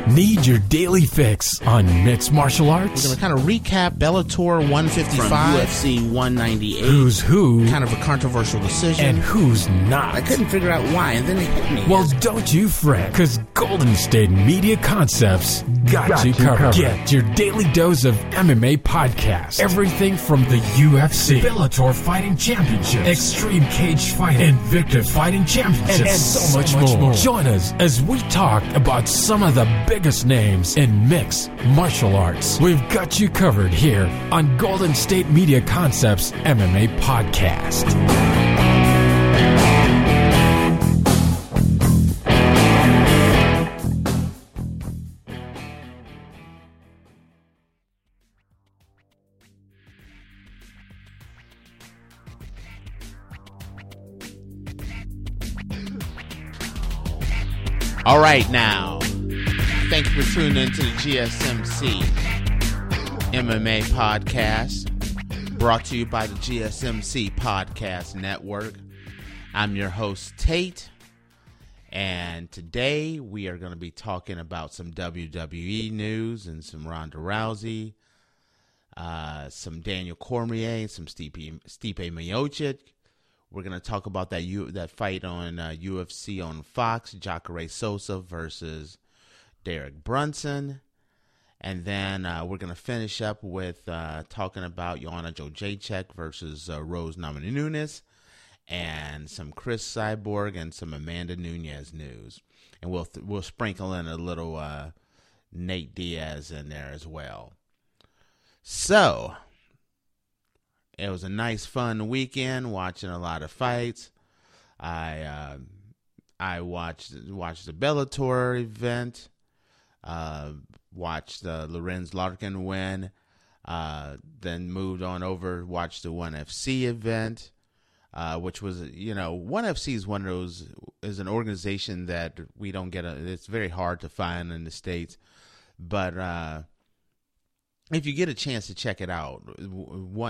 Need your daily fix on mixed martial arts? We're going to kind of recap Bellator 155. From UFC 198. Who's who? Kind of a controversial decision. And who's not? I couldn't figure out why, and then it hit me. Well, don't you fret, because Golden State Media Concepts got you covered. Get your daily dose of MMA podcast. Everything from the UFC, Bellator Fighting Championships, Extreme Cage Fighting, Invicta Fighting Championships, and so much more. Join us as we talk about some of the biggest names in mixed martial arts. We've got you covered here on Golden State Media Concepts MMA Podcast. All right, now, thank you for tuning in to the GSMC MMA podcast, brought to you by the GSMC Podcast Network. I'm your host, Tate, and today we are going to be talking about some WWE news and some Ronda Rousey, some Daniel Cormier, some Stipe Miocic. We're going to talk about that fight on UFC on Fox, Jacare Souza versus Derek Brunson. And then we're going to finish up with talking about Joanna Jędrzejczyk versus Rose Namajunas, and some Chris Cyborg and some Amanda Nunes news. And we'll sprinkle in a little Nate Diaz in there as well. So it was a nice, fun weekend watching a lot of fights. I watched the Bellator event, watched Lorenz Larkin win, then moved on over, watched the ONE FC event, which was, ONE FC is one of those, is an organization that we don't get, it's very hard to find in the States, but if you get a chance to check it out, one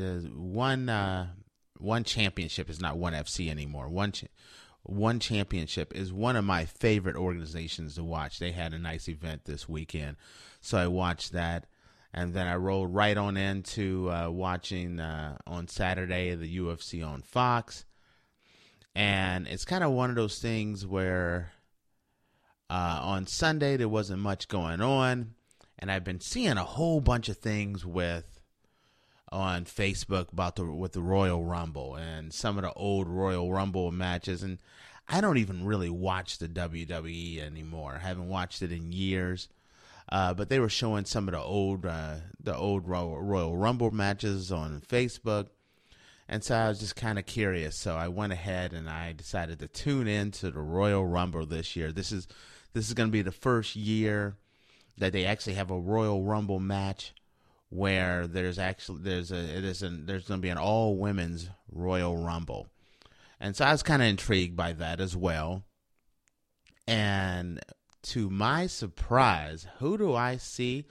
championship is not ONE FC anymore. One championship is one of my favorite organizations to watch. They had a nice event this weekend, so I watched that, and then I rolled right on into watching on Saturday the UFC on Fox, and it's kind of one of those things where on Sunday there wasn't much going on. And I've been seeing a whole bunch of things on Facebook about with the Royal Rumble and some of the old Royal Rumble matches. And I don't even really watch the WWE anymore. I haven't watched it in years. But they were showing some of the old Royal Rumble matches on Facebook. And so I was just kind of curious. So I went ahead and I decided to tune in to the Royal Rumble this year. This is going to be the first year that they actually have a Royal Rumble match where there's going to be an all women's Royal Rumble, and so I was kind of intrigued by that as well. And to my surprise, who do I see?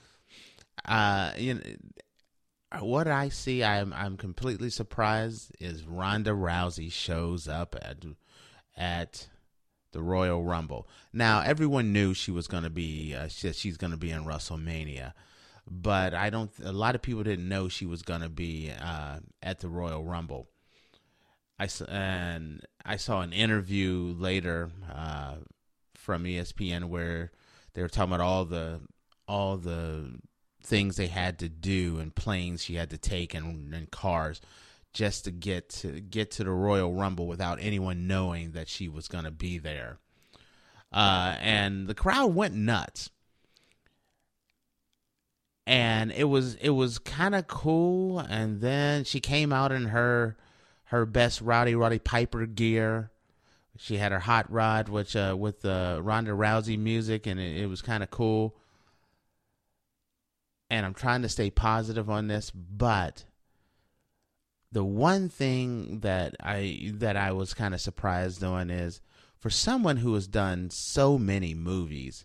What I see, I'm completely surprised is Ronda Rousey shows up at the Royal Rumble. Now, everyone knew she was going to be, she's going to be in WrestleMania, but a lot of people didn't know she was going to be at the Royal Rumble. I saw an interview later from ESPN where they were talking about all the things they had to do and planes she had to take and cars just to get to the Royal Rumble without anyone knowing that she was going to be there. And the crowd went nuts. And it was kind of cool. And then she came out in her best Roddy Piper gear. She had her hot rod, which with the Ronda Rousey music, and it was kind of cool. And I'm trying to stay positive on this, but the one thing that I was kind of surprised on is, for someone who has done so many movies,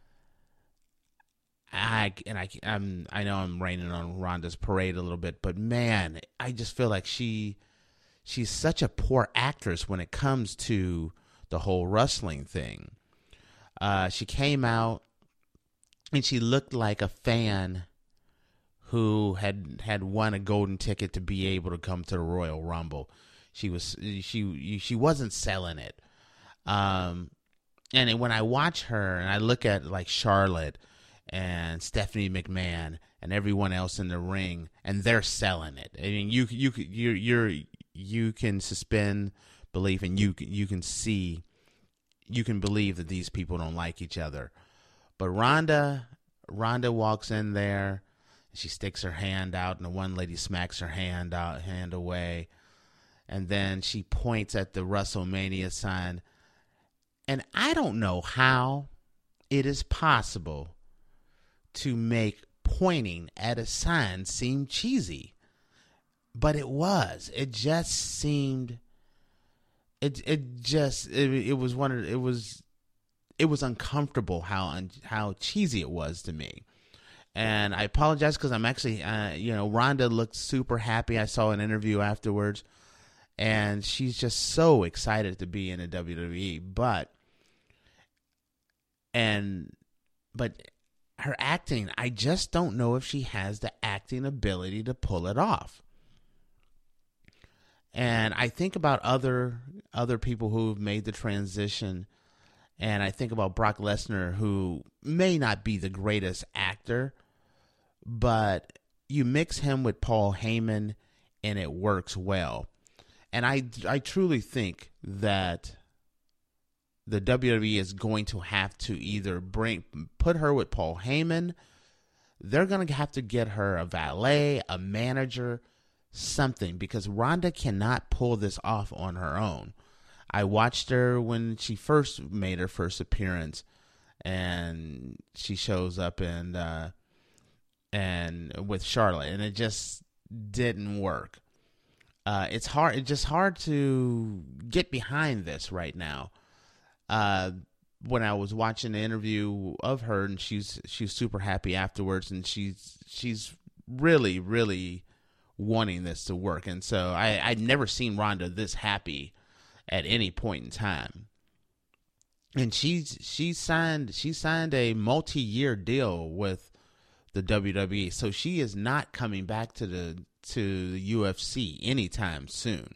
I know I'm raining on Ronda's parade a little bit, but man, I just feel like she's such a poor actress when it comes to the whole wrestling thing. She came out and she looked like a fan who had won a golden ticket to be able to come to the Royal Rumble. She wasn't selling it. And when I watch her and I look at like Charlotte and Stephanie McMahon and everyone else in the ring, and they're selling it. I mean, you can suspend belief, and you can believe that these people don't like each other. But Ronda walks in there, and she sticks her hand out, and the one lady smacks her hand away, and then she points at the WrestleMania sign. And I don't know how it is possible to make pointing at a sign seem cheesy, but it was. It just seemed. It was uncomfortable how cheesy it was to me. And I apologize because I'm actually, Ronda looked super happy. I saw an interview afterwards, and she's just so excited to be in the WWE. But her acting, I just don't know if she has the acting ability to pull it off. And I think about other people who've made the transition, and I think about Brock Lesnar, who may not be the greatest actor, but you mix him with Paul Heyman, and it works well. And I truly think that the WWE is going to have to either put her with Paul Heyman. They're going to have to get her a valet, a manager, something, because Ronda cannot pull this off on her own. I watched her when she first made her first appearance, and she shows up and with Charlotte, and it just didn't work. It's just hard to get behind this right now. When I was watching the interview of her, and she's super happy afterwards, and she's really, really wanting this to work. And so I'd never seen Ronda this happy at any point in time. And she signed a multi-year deal with the WWE, so she is not coming back to the UFC anytime soon.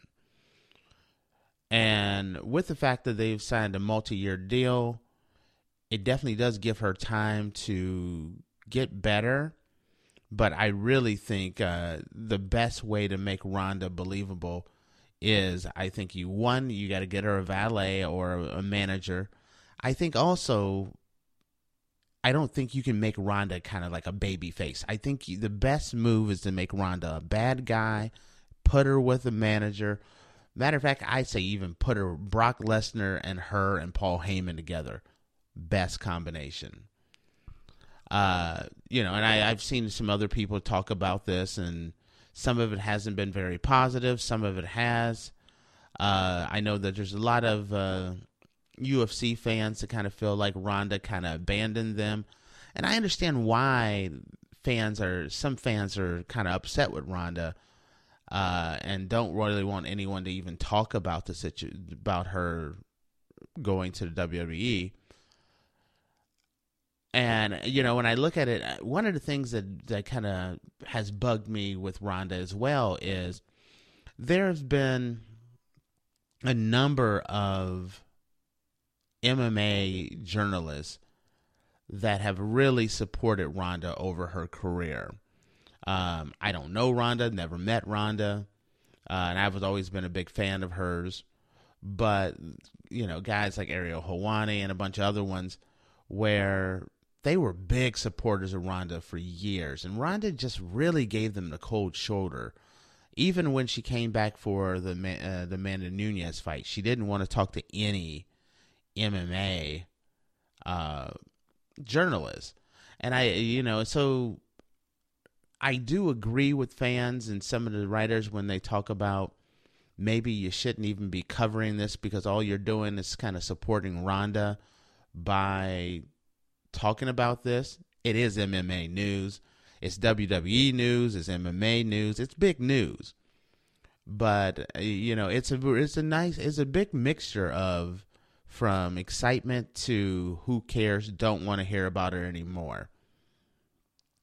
And with the fact that they've signed a multi-year deal, it definitely does give her time to get better. But I really think the best way to make Ronda believable is, I think you got to get her a valet or a manager. I think also, I don't think you can make Ronda kind of like a baby face. I think the best move is to make Ronda a bad guy, put her with a manager. Matter of fact, I'd say even put her Brock Lesnar and her and Paul Heyman together. Best combination. And I've seen some other people talk about this, and some of it hasn't been very positive. Some of it has. I know that there's a lot of UFC fans that kind of feel like Ronda kind of abandoned them. And I understand why some fans are kind of upset with Ronda. And don't really want anyone to even talk about about her going to the WWE. And, when I look at it, one of the things that kind of has bugged me with Ronda as well is there's been a number of MMA journalists that have really supported Ronda over her career. I don't know Ronda, never met Ronda, and I've always been a big fan of hers. But, guys like Ariel Helwani and a bunch of other ones where they were big supporters of Ronda for years. And Ronda just really gave them the cold shoulder. Even when she came back for the Amanda Nunes fight, she didn't want to talk to any MMA journalist. And so I do agree with fans and some of the writers when they talk about maybe you shouldn't even be covering this because all you're doing is kind of supporting Ronda by talking about this. It is MMA news. It's WWE news. It's MMA news. It's big news. But, it's a big mixture of from excitement to who cares, don't want to hear about it anymore.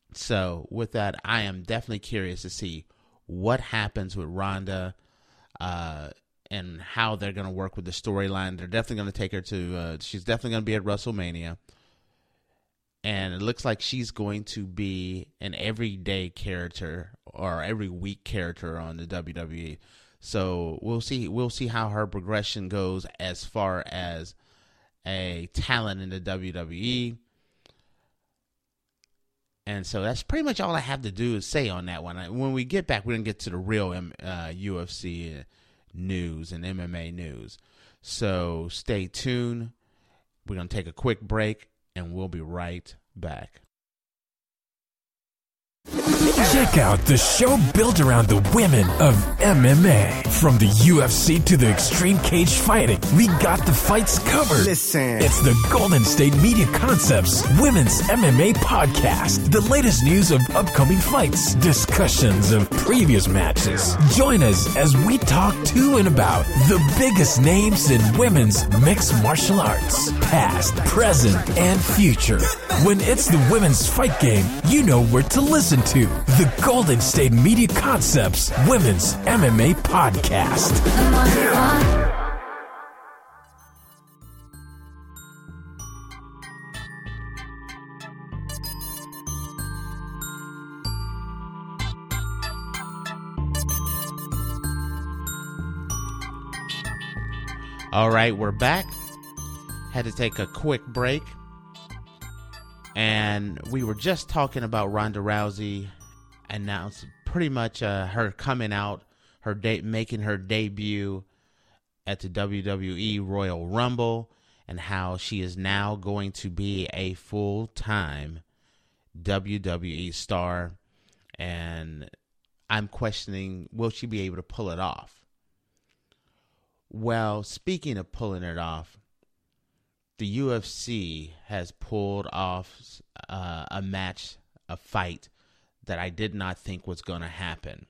So with that, I am definitely curious to see what happens with Ronda and how they're going to work with the storyline. They're definitely going to take her to, she's definitely going to be at WrestleMania. And it looks like she's going to be an everyday character or every week character on the WWE. So we'll see how her progression goes as far as a talent in the WWE. And so that's pretty much all I have to do is say on that one. When we get back, we're going to get to the real UFC news and MMA news. So stay tuned. We're going to take a quick break, and we'll be right back. Check out the show built around the women of MMA. From the UFC to the extreme cage fighting, we got the fights covered. Listen. It's the Golden State Media Concepts Women's MMA Podcast. The latest news of upcoming fights, discussions of previous matches. Join us as we talk to and about the biggest names in women's mixed martial arts, past, present, and future. When it's the women's fight game, you know where to listen to. The Golden State Media Concepts Women's MMA Podcast. All right, we're back. Had to take a quick break. And we were just talking about Ronda Rousey announced pretty much her coming out, making her debut at the WWE Royal Rumble, and how she is now going to be a full-time WWE star. And I'm questioning, will she be able to pull it off? Well, speaking of pulling it off, the UFC has pulled off a fight that I did not think was going to happen.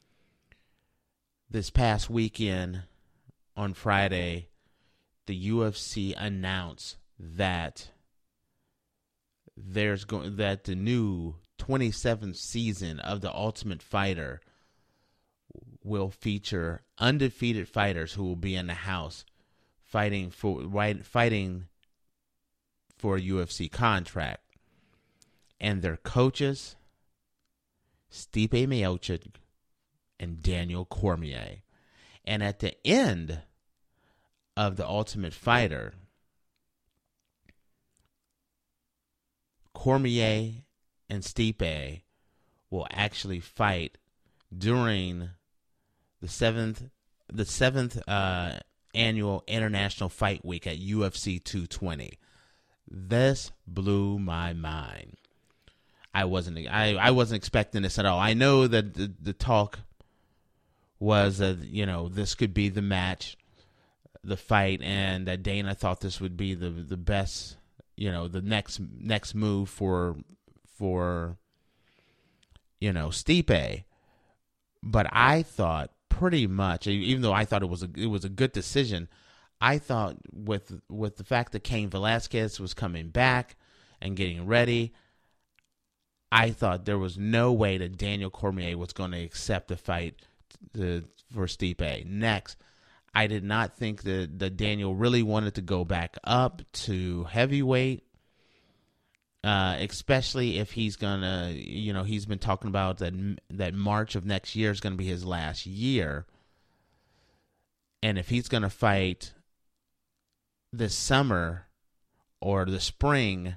This past weekend, on Friday, the UFC announced that that the new 27th season of The Ultimate Fighter will feature undefeated fighters who will be in the house fighting for a UFC contract, and their coaches, Stipe Miocic and Daniel Cormier. And at the end of The Ultimate Fighter, Cormier and Stipe will actually fight during the seventh annual International Fight Week at UFC 220. This blew my mind. I wasn't expecting this at all. I know that the talk was that, this could be the match, the fight, and that Dana thought this would be the best, the next move for Stipe. But I thought pretty much, even though I thought it was a good decision, I thought with the fact that Cain Velasquez was coming back and getting ready, I thought there was no way that Daniel Cormier was going to accept the fight for Stipe. Next, I did not think that Daniel really wanted to go back up to heavyweight, especially if he's going to, he's been talking about that March of next year is going to be his last year. And if he's going to fight this summer or the spring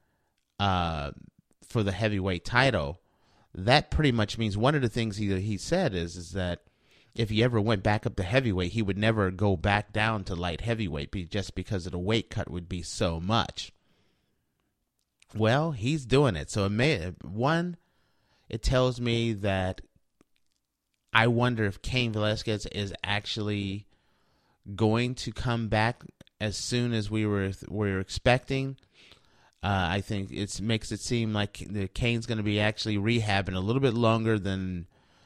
for the heavyweight title, that pretty much means one of the things he said is that if he ever went back up to heavyweight, he would never go back down to light heavyweight just because of the weight cut would be so much. Well, he's doing it. So it tells me that I wonder if Cain Velasquez is actually going to come back as soon as we were expecting. I think it makes it seem like the Cain's going to be actually rehabbing a little bit longer than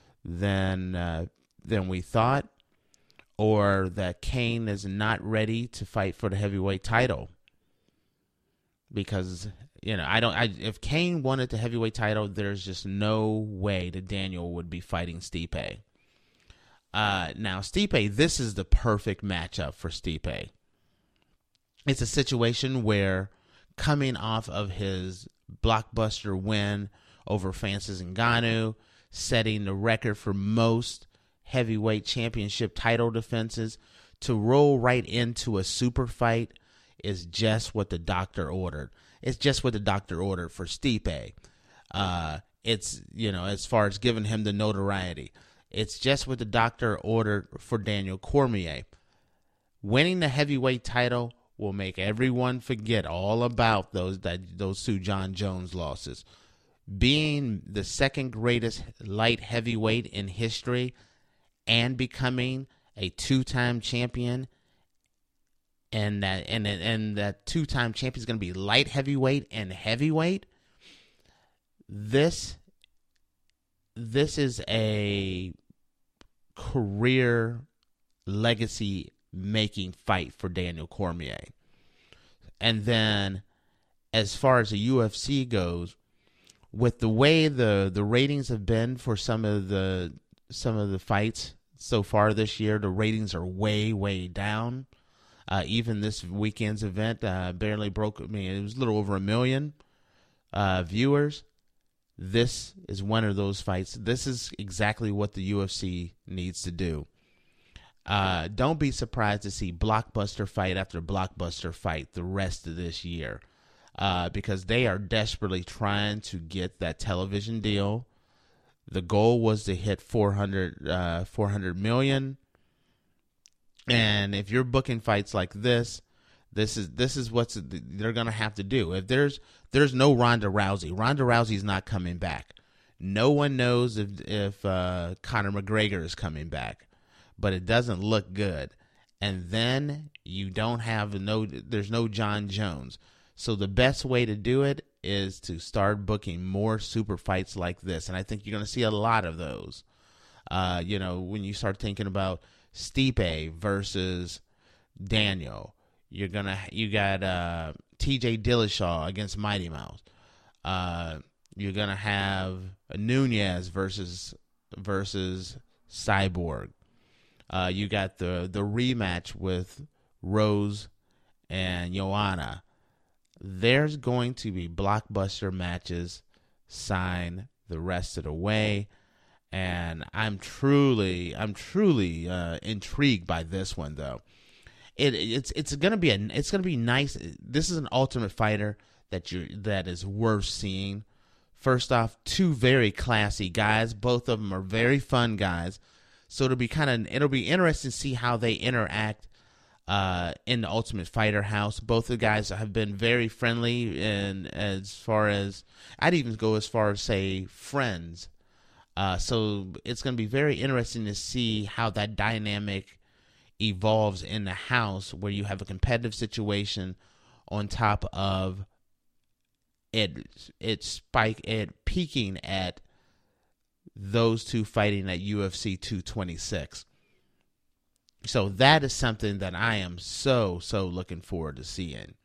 we thought, or that Cain is not ready to fight for the heavyweight title, because if Kane wanted the heavyweight title, there's just no way that Daniel would be fighting Stipe. Now, Stipe, this is the perfect matchup for Stipe. It's a situation where, coming off of his blockbuster win over Francis Ngannou, setting the record for most heavyweight championship title defenses, to roll right into a super fight is just what the doctor ordered. It's just what the doctor ordered for Stipe. It's, as far as giving him the notoriety, it's just what the doctor ordered for Daniel Cormier. Winning the heavyweight title will make everyone forget all about those two John Jones losses. Being the second greatest light heavyweight in history and becoming a two-time champion, and that two-time champion is going to be light heavyweight and heavyweight. This is a career legacy making fight for Daniel Cormier. And then, as far as the UFC goes, with the way the ratings have been for some of the fights so far this year, the ratings are way down. Even this weekend's event barely broke. It was a little over 1 million viewers. This is one of those fights. This is exactly what the UFC needs to do. Don't be surprised to see blockbuster fight after blockbuster fight the rest of this year, because they are desperately trying to get that television deal. The goal was to hit 400 million. And if you're booking fights like this is what they're going to have to do. If there's no Ronda Rousey's not coming back. No one knows if Conor McGregor is coming back, but it doesn't look good. And then you don't have there's no John Jones. So the best way to do it is to start booking more super fights like this. And I think you're going to see a lot of those. When you start thinking about Stipe versus Daniel, you got TJ Dillashaw against Mighty Mouse. You're gonna have Nunez versus Cyborg. You got the rematch with Rose and Joanna. There's going to be blockbuster matches signed the rest of the way. And I'm truly intrigued by this one, though. It's gonna be nice. This is an Ultimate Fighter that is worth seeing. First off, two very classy guys. Both of them are very fun guys. So it'll be interesting to see how they interact in the Ultimate Fighter house. Both the guys have been very friendly, and as far as I'd even go as far as say friends. So it's going to be very interesting to see how that dynamic evolves in the house, where you have a competitive situation on top of it peaking at those two fighting at UFC 226. So that is something that I am so looking forward to seeing.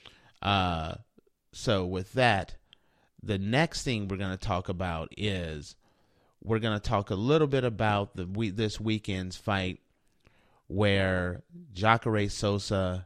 So with that, the next thing we're going to talk about is we're going to talk a little bit about this weekend's fight where Jacare Souza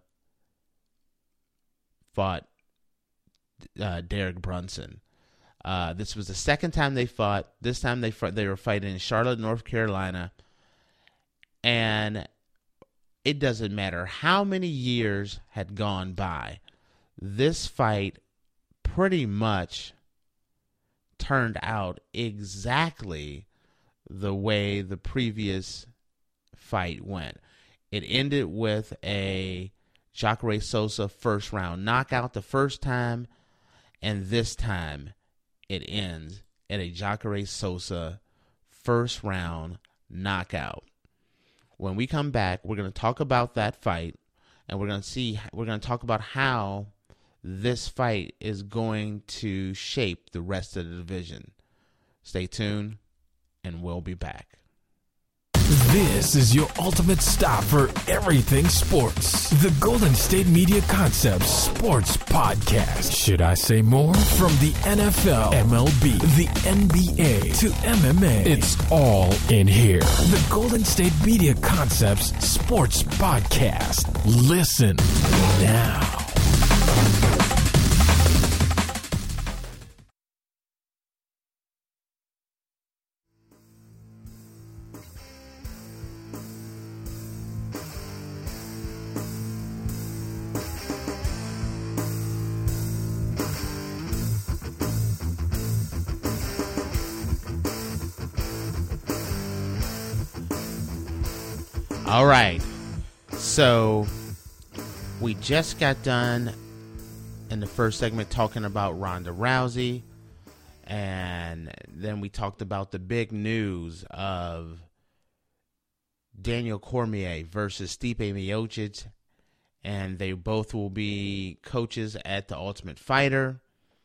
fought Derek Brunson. This was the second time they fought. This time they were fighting in Charlotte, North Carolina. And it doesn't matter how many years had gone by. This fight pretty much turned out exactly the way the previous fight went. It ended with a Jacare Souza first round knockout the first time, and this time it ends at a Jacare Souza first round knockout. When we come back, we're going to talk about that fight, and we're going to talk about how this fight is going to shape the rest of the division. Stay tuned, and we'll be back. This is your ultimate stop for everything sports. The Golden State Media Concepts Sports Podcast. Should I say more? From the NFL, MLB, the NBA to MMA, it's all in here. The Golden State Media Concepts Sports Podcast. Listen now. All right, so we just got done in the first segment talking about Ronda Rousey, and then we talked about the big news of Daniel Cormier versus Stipe Miocic, and they both will be coaches at the Ultimate Fighter,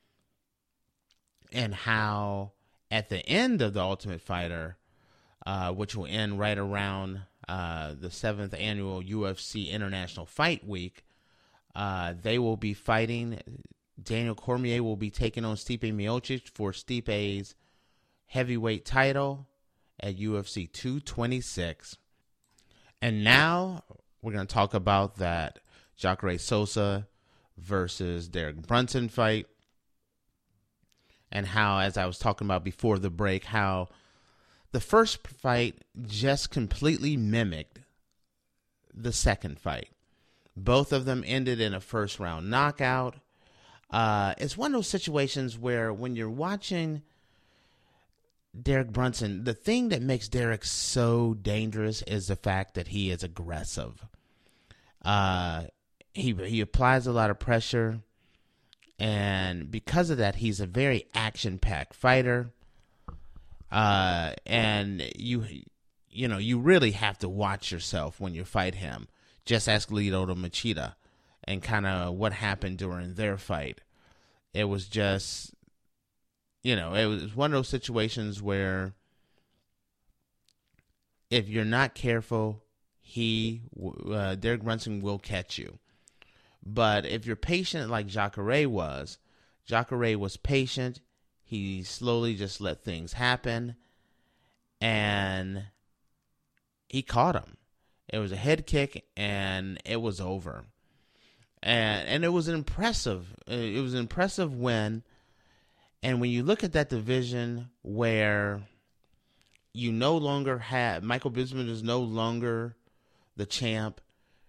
and how at the end of the Ultimate Fighter, which will end right around the 7th annual UFC International Fight Week, they will be fighting. Daniel Cormier will be taking on Stipe Miocic for Stipe's heavyweight title at UFC 226. And now we're going to talk about that Jacare Souza versus Derek Brunson fight, and how, as I was talking about before the break, how the first fight just completely mimicked the second fight. Both of them ended in a first-round knockout. It's one of those situations where when you're watching Derek Brunson, the thing that makes Derek so dangerous is the fact that he is aggressive. He applies a lot of pressure, and because of that, he's a very action-packed fighter. And you really have to watch yourself when you fight him. Just ask Lyoto Machida and kind of what happened during their fight. It was just, it was one of those situations where if you're not careful, Derek Brunson will catch you. But if you're patient like Jacare was patient. He slowly just let things happen, and he caught him. It was a head kick, and it was over. And it was impressive. It was an impressive win. And when you look at that division where you no longer have, Michael Bisping is no longer the champ,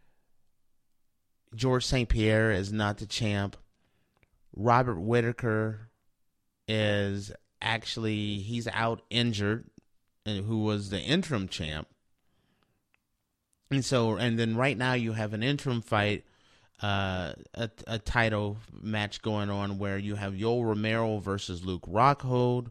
George St. Pierre is not the champ, Robert Whittaker is actually, he's out injured, and who was the interim champ. And then right now you have an interim fight, a title match going on where you have Yoel Romero versus Luke Rockhold.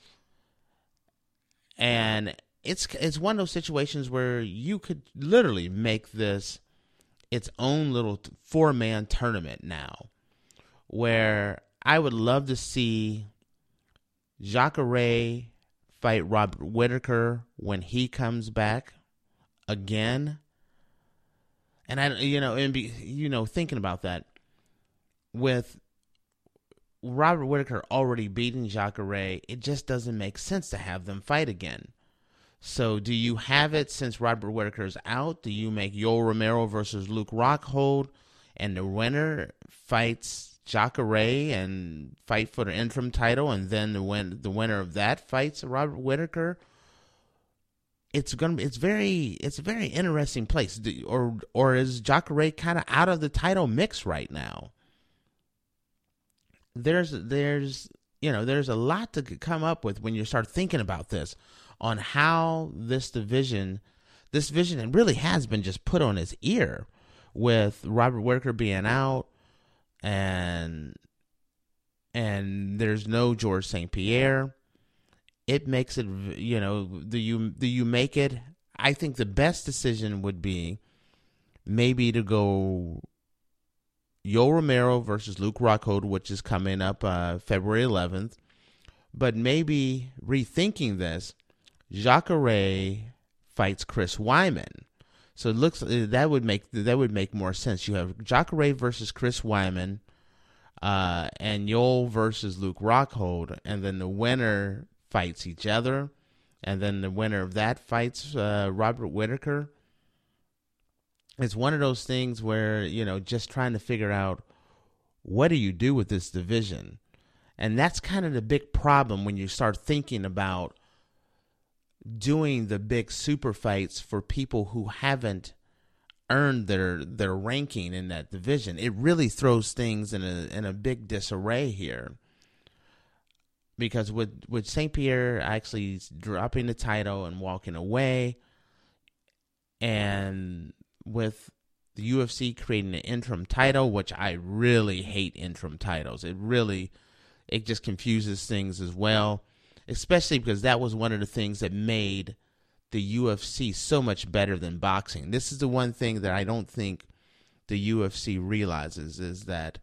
And it's one of those situations where you could literally make this its own little 4-man tournament now, where I would love to see Jacare fight Robert Whittaker when he comes back again. And thinking about that, with Robert Whittaker already beating Jacare, it just doesn't make sense to have them fight again. So do you have it since Robert Whittaker's out? Do you make Yoel Romero versus Luke Rockhold, and the winner fights Jacare and fight for the interim title, and then the winner of that fights Robert Whittaker? It's a very interesting place. Or is Jacare kind of out of the title mix right now? There's a lot to come up with when you start thinking about this, on how this division really has been just put on its ear with Robert Whittaker being out. And there's no George St. Pierre. It makes it, do you make it? I think the best decision would be maybe to go Yoel Romero versus Luke Rockhold, which is coming up February 11th. But maybe rethinking this, Jacare fights Chris Weidman. So it looks that would make more sense. You have Jacare versus Chris Weidman, and Yoel versus Luke Rockhold, and then the winner fights each other, and then the winner of that fights Robert Whittaker. It's one of those things where, just trying to figure out what do you do with this division. And that's kind of the big problem when you start thinking about doing the big super fights for people who haven't earned their ranking in that division. It really throws things in a big disarray here. Because with St. Pierre actually dropping the title and walking away, and with the UFC creating an interim title, which I really hate interim titles. It just confuses things as well, especially because that was one of the things that made the UFC so much better than boxing. This is the one thing that I don't think the UFC realizes, is that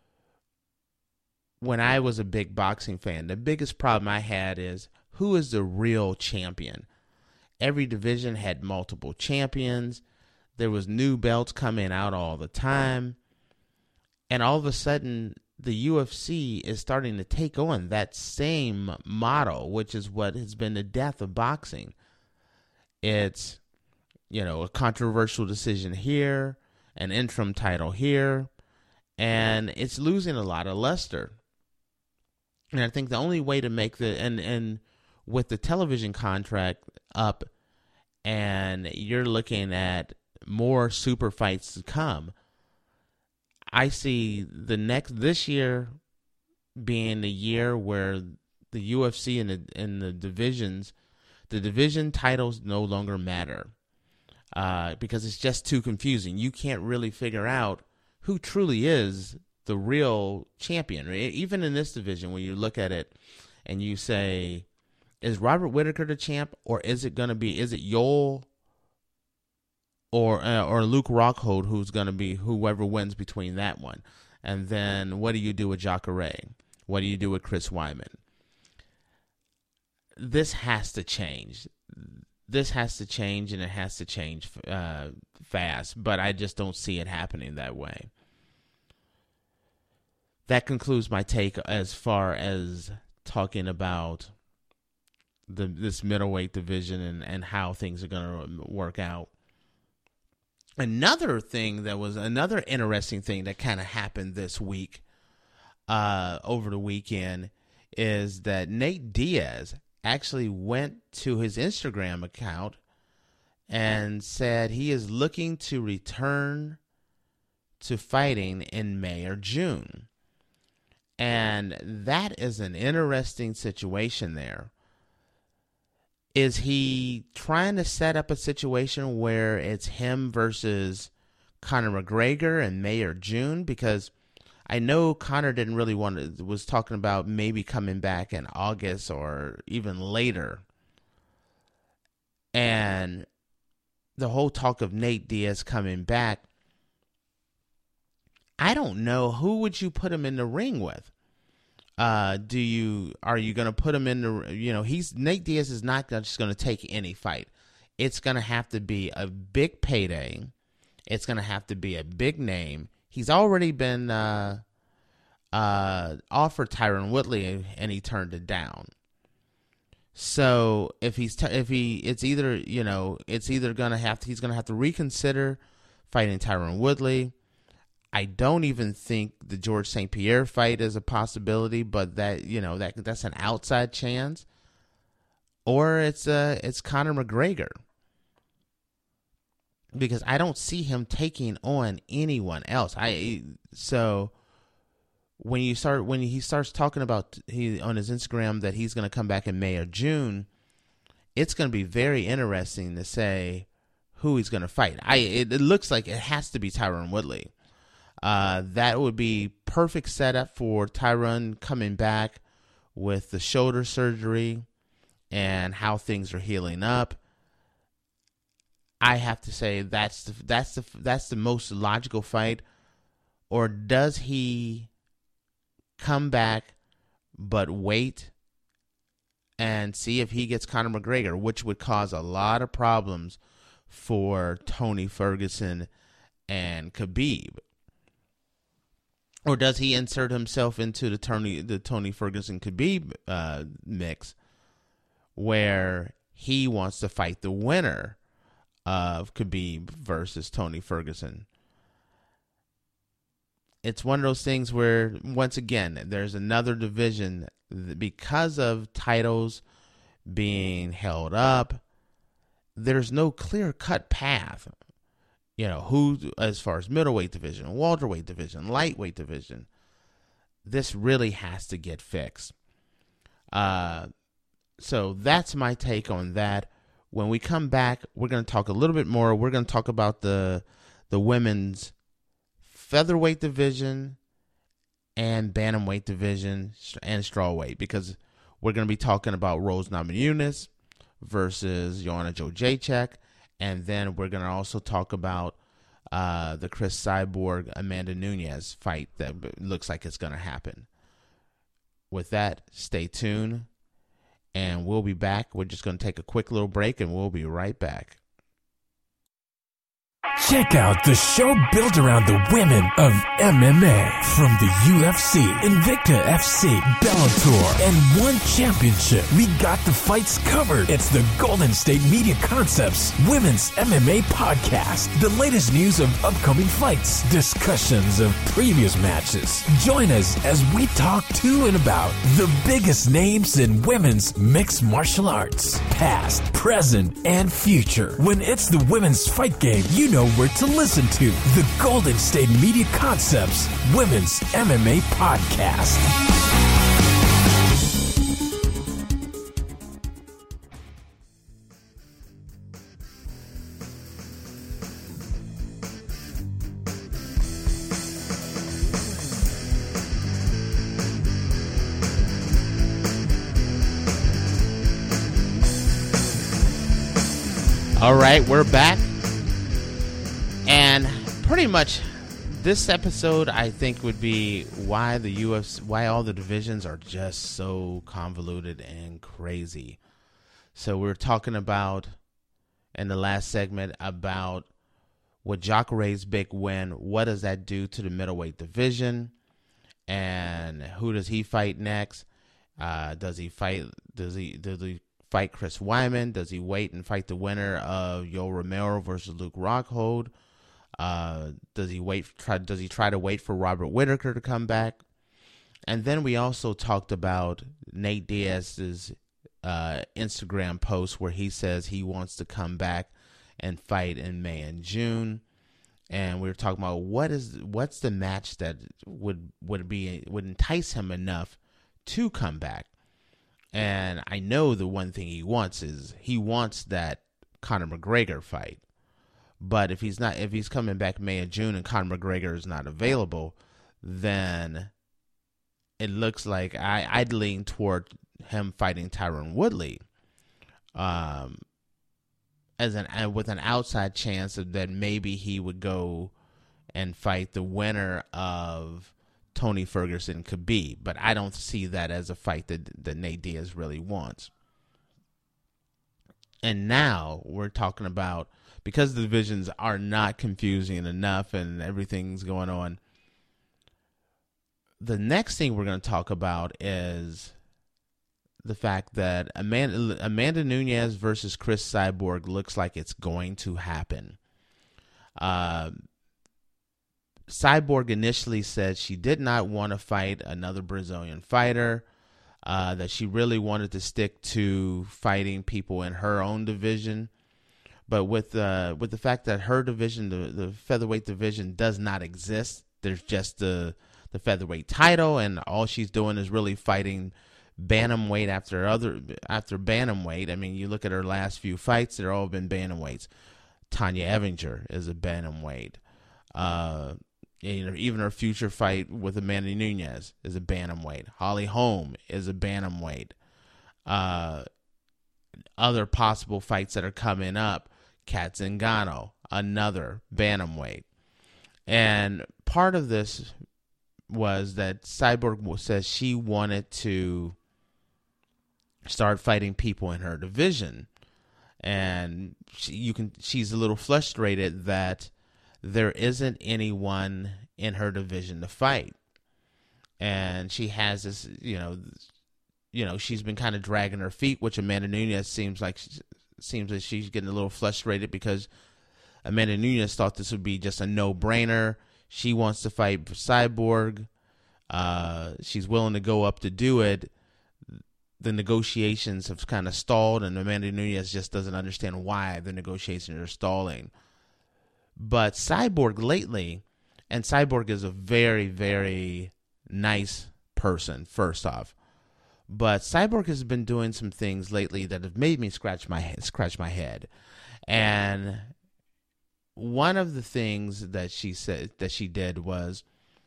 when I was a big boxing fan, the biggest problem I had is, who is the real champion? Every division had multiple champions. There was new belts coming out all the time. And all of a sudden, the UFC is starting to take on that same model, which is what has been the death of boxing. It's, a controversial decision here, an interim title here, and it's losing a lot of luster. And I think the only way to make and with the television contract up, and you're looking at more super fights to come, I see this year being the year where the UFC and the divisions, the division titles no longer matter, because it's just too confusing. You can't really figure out who truly is the real champion. Even in this division, when you look at it and you say, is Robert Whittaker the champ, or is it Yoel or Luke Rockhold who's going to be whoever wins between that one? And then what do you do with Jacare? What do you do with Chris Weidman? This has to change. This has to change, and it has to change fast. But I just don't see it happening that way. That concludes my take as far as talking about this middleweight division and how things are going to work out. Another interesting thing that kind of happened this week, over the weekend, is that Nate Diaz actually went to his Instagram account and said he is looking to return to fighting in May or June. And that is an interesting situation there. Is he trying to set up a situation where it's him versus Conor McGregor in May or June? Because I know Conor didn't really was talking about maybe coming back in August or even later. And the whole talk of Nate Diaz coming back, I don't know, who would you put him in the ring with? Are you going to put him in the, Nate Diaz is not just going to take any fight. It's going to have to be a big payday. It's going to have to be a big name. He's already been offered Tyron Woodley, and he turned it down. So if he's either going to have to reconsider fighting Tyron Woodley. I don't even think the George St. Pierre fight is a possibility, but that's an outside chance. Or it's Conor McGregor, because I don't see him taking on anyone else. So when he starts talking about on his Instagram that he's going to come back in May or June, it's going to be very interesting to say who he's going to fight. It looks like it has to be Tyron Woodley. That would be perfect setup for Tyron coming back with the shoulder surgery and how things are healing up. I have to say that's the most logical fight. Or does he come back but wait and see if he gets Conor McGregor, which would cause a lot of problems for Tony Ferguson and Khabib. Or does he insert himself into the Tony Ferguson Khabib mix, where he wants to fight the winner of Khabib versus Tony Ferguson? It's one of those things where, once again, there's another division because of titles being held up. There's no clear-cut path. Who, as far as middleweight division, welterweight division, lightweight division, this really has to get fixed. So that's my take on that. When we come back, we're going to talk a little bit more. We're going to talk about the women's featherweight division and bantamweight division and strawweight, because we're going to be talking about Rose Namajunas versus Joanna Jędrzejczyk, and then we're going to also talk about the Chris Cyborg Amanda Nunes fight that looks like it's going to happen. With that, stay tuned, and we'll be back. We're just going to take a quick little break, and we'll be right back. Check out the show built around the women of MMA. From the UFC, Invicta FC, Bellator, and One Championship. We got the fights covered. It's the Golden State Media Concepts Women's MMA Podcast. The latest news of upcoming fights, discussions of previous matches. Join us as we talk to and about the biggest names in women's mixed martial arts. Past, present, and future. When it's the women's fight game, you know where to listen to. The Golden State Media Concepts Women's MMA Podcast. All right, we're back. And pretty much this episode, I think, would be why the UFC, why all the divisions are just so convoluted and crazy. So we're talking about, in the last segment, about with Jacare's big win, what does that do to the middleweight division, and who does he fight next? Does he fight Chris Weidman? Does he wait and fight the winner of Yoel Romero versus Luke Rockhold? Does he try to wait for Robert Whittaker to come back? And then we also talked about Nate Diaz's Instagram post where he says he wants to come back and fight in May and June. And we were talking about what's the match that would entice him enough to come back. And I know the one thing he wants is that Conor McGregor fight. But if he's coming back May and June and Conor McGregor is not available, then it looks like I'd lean toward him fighting Tyron Woodley, with an outside chance that maybe he would go and fight the winner of Tony Ferguson Khabib. But I don't see that as a fight that Nate Diaz really wants. And now we're talking about, because the divisions are not confusing enough and everything's going on, the next thing we're going to talk about is the fact that Amanda Nunes versus Chris Cyborg looks like it's going to happen. Cyborg initially said she did not want to fight another Brazilian fighter, that she really wanted to stick to fighting people in her own division. But with the fact that her division, the featherweight division, does not exist, there's just the featherweight title, and all she's doing is really fighting bantamweight after bantamweight. I mean, you look at her last few fights; they're all been bantamweights. Tanya Evinger is a bantamweight. Even her future fight with Amanda Nunes is a bantamweight. Holly Holm is a bantamweight. Other possible fights that are coming up: Kat Zingano, another bantamweight. And part of this was that Cyborg says she wanted to start fighting people in her division. And she's a little frustrated that there isn't anyone in her division to fight. And she has this, she's been kind of dragging her feet, which Amanda Nunes seems like she's getting a little frustrated because Amanda Nunes thought this would be just a no-brainer. She wants to fight Cyborg. She's willing to go up to do it. The negotiations have kind of stalled, and Amanda Nunes just doesn't understand why the negotiations are stalling. But Cyborg lately, and Cyborg is a very, very nice person, first off. But Cyborg has been doing some things lately that have made me scratch my head. And one of the things that she said that she did was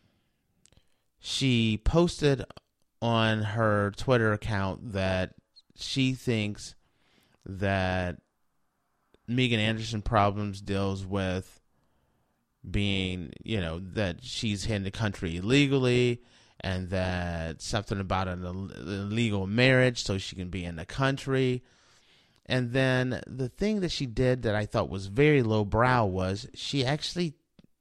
she posted on her Twitter account that she thinks that Megan Anderson problems deals with being, that she's in the country illegally, and that something about an illegal marriage so she can be in the country. And then the thing that she did that I thought was very lowbrow was she actually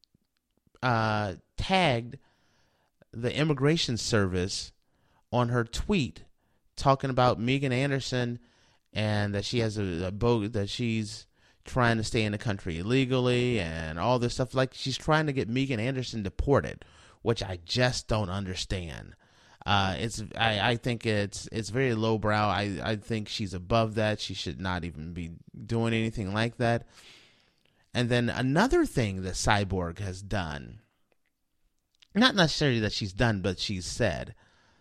tagged the Immigration Service on her tweet talking about Megan Anderson and that she has a boat, that she's trying to stay in the country illegally and all this stuff. Like, she's trying to get Megan Anderson deported, which I just don't understand. I think it's very lowbrow. I think she's above that. She should not even be doing anything like that. And then another thing that Cyborg has done, not necessarily that she's done, but she's said,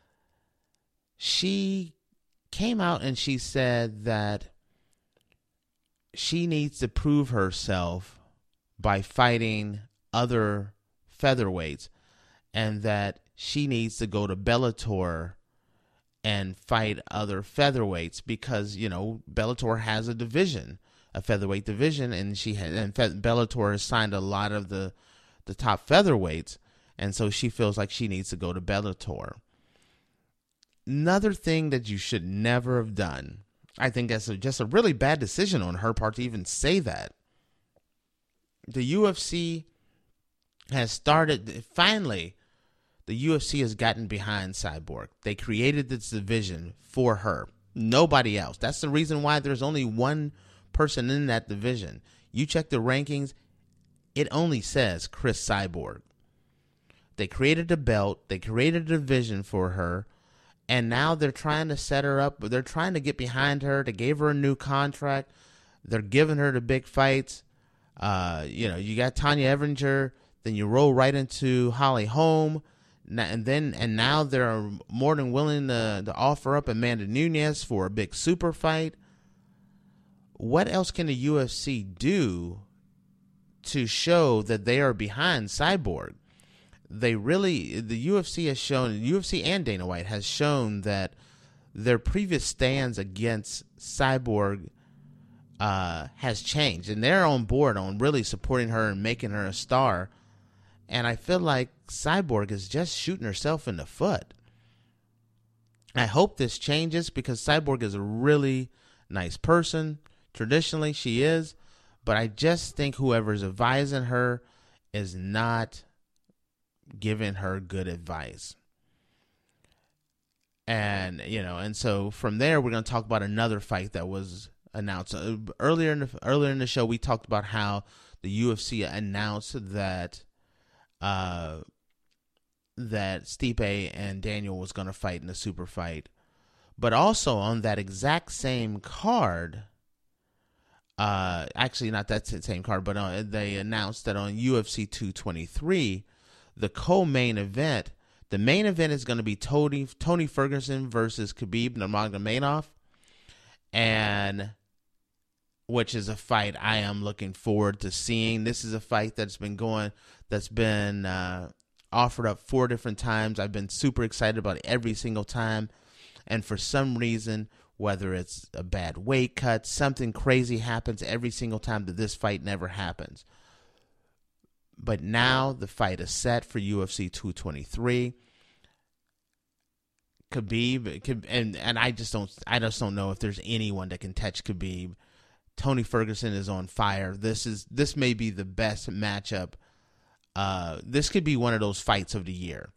she came out and she said that she needs to prove herself by fighting other featherweights, and that she needs to go to Bellator and fight other featherweights because, Bellator has a division, a featherweight division, and Bellator has signed a lot of the top featherweights, and so she feels like she needs to go to Bellator. Another thing that you should never have done, I think that's just a really bad decision on her part to even say that. The UFC has started, finally, the UFC has gotten behind Cyborg. They created this division for her. Nobody else. That's the reason why there's only one person in that division. You check the rankings, it only says Chris Cyborg. They created a belt. They created a division for her. And now they're trying to set her up. They're trying to get behind her. They gave her a new contract. They're giving her the big fights. You got Tanya Evinger. Then you roll right into Holly Holm. And now they're more than willing to offer up Amanda Nunes for a big super fight. What else can the UFC do to show that they are behind Cyborg? The UFC has shown, UFC and Dana White has shown that their previous stands against Cyborg has changed, and they're on board on really supporting her and making her a star. And I feel like Cyborg is just shooting herself in the foot. I hope this changes because Cyborg is a really nice person. Traditionally, she is. But I just think whoever's advising her is not giving her good advice. And, and so from there, we're going to talk about another fight that was announced. Earlier in the show, we talked about how the UFC announced that Stipe and Daniel was going to fight in a super fight. But also on that exact same card, actually not that same card, but they announced that on UFC 223, the co-main event, the main event is going to be Tony Ferguson versus Khabib Nurmagomedov, and which is a fight I am looking forward to seeing. This is a fight that's been offered up 4 different times. I've been super excited about it every single time, and for some reason, whether it's a bad weight cut, something crazy happens every single time that this fight never happens. But now the fight is set for UFC 223. Khabib, and I just don't know if there's anyone that can touch Khabib. Tony Ferguson is on fire. This may be the best matchup. This could be one of those fights of the year.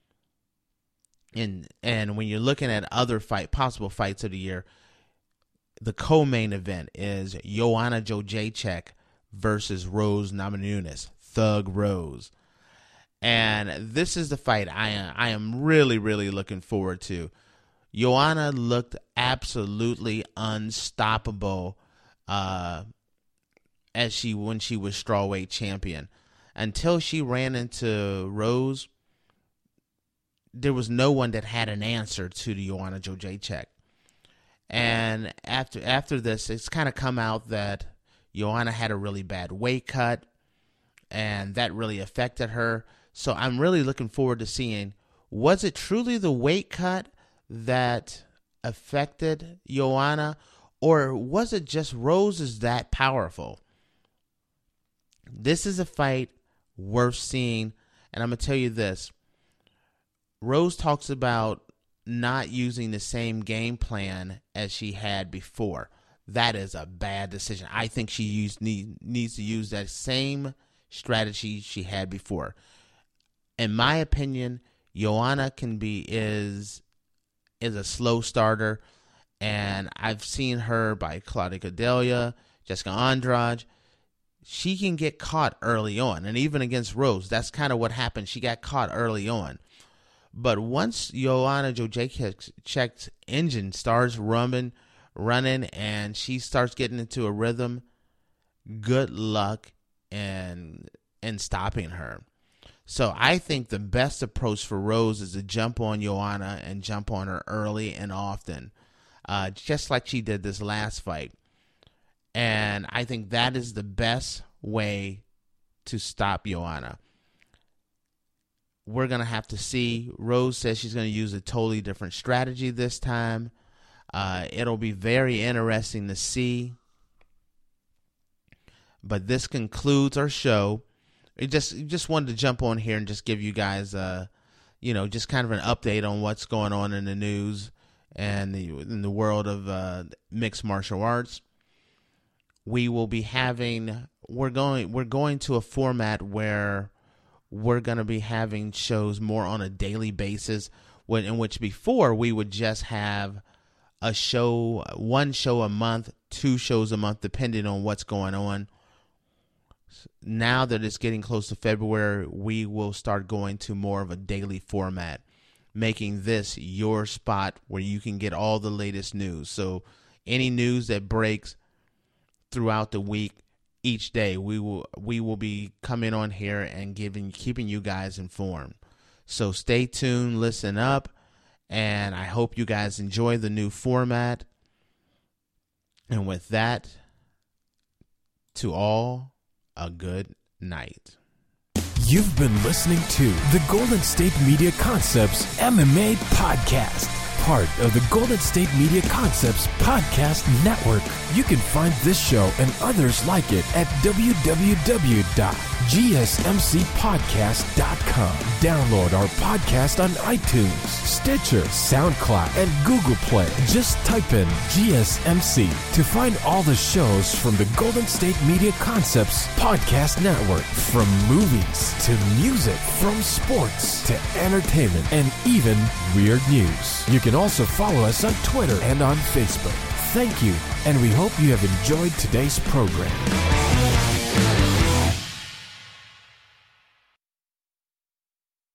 And when you're looking at other possible fights of the year, the co-main event is Joanna Jędrzejczyk versus Rose Namajunas, Thug Rose. And this is the fight I am really, really looking forward to. Joanna looked absolutely unstoppable when she was strawweight champion. Until she ran into Rose, there was no one that had an answer to the Joanna Jędrzejczyk. And after this, it's kind of come out that Joanna had a really bad weight cut, and that really affected her. So I'm really looking forward to seeing, was it truly the weight cut that affected Joanna, or was it just Rose is that powerful? This is a fight worth seeing, and I'm going to tell you this. Rose talks about not using the same game plan as she had before. That is a bad decision. I think she needs to use that same strategy she had before. In my opinion, Joanna is a slow starter, and I've seen her by Claudia Gadelha, Jessica Andrade. She can get caught early on, and even against Rose, that's kind of what happened. She got caught early on. But once Joanna Jędrzejczyk's engine starts running, and she starts getting into a rhythm, good luck in stopping her. So I think the best approach for Rose is to jump on Joanna and jump on her early and often, just like she did this last fight. And I think that is the best way to stop Joanna. We're going to have to see. Rose says she's going to use a totally different strategy this time. It'll be very interesting to see. But this concludes our show. I just wanted to jump on here and just give you guys, just kind of an update on what's going on in the news and in the world of mixed martial arts. We will be we're going to a format where we're going to be having shows more on a daily basis, in which before we would just have a show, one show a month, 2 shows a month, depending on what's going on. Now that it's getting close to February, we will start going to more of a daily format, making this your spot where you can get all the latest news. So any news that breaks throughout the week, each day, we will be coming on here and keeping you guys informed. So stay tuned, listen up, and I hope you guys enjoy the new format. And with that, to all, a good night. You've been listening to the Golden State Media Concepts MMA Podcast, part of the Golden State Media Concepts Podcast Network. You can find this show and others like it at www.gsmcpodcast.com. Download our podcast on iTunes, Stitcher, SoundCloud, and Google Play. Just type in GSMC to find all the shows from the Golden State Media Concepts Podcast Network. From movies to music, from sports to entertainment, and even weird news. You can also follow us on Twitter and on Facebook. Thank you, and we hope you have enjoyed today's program.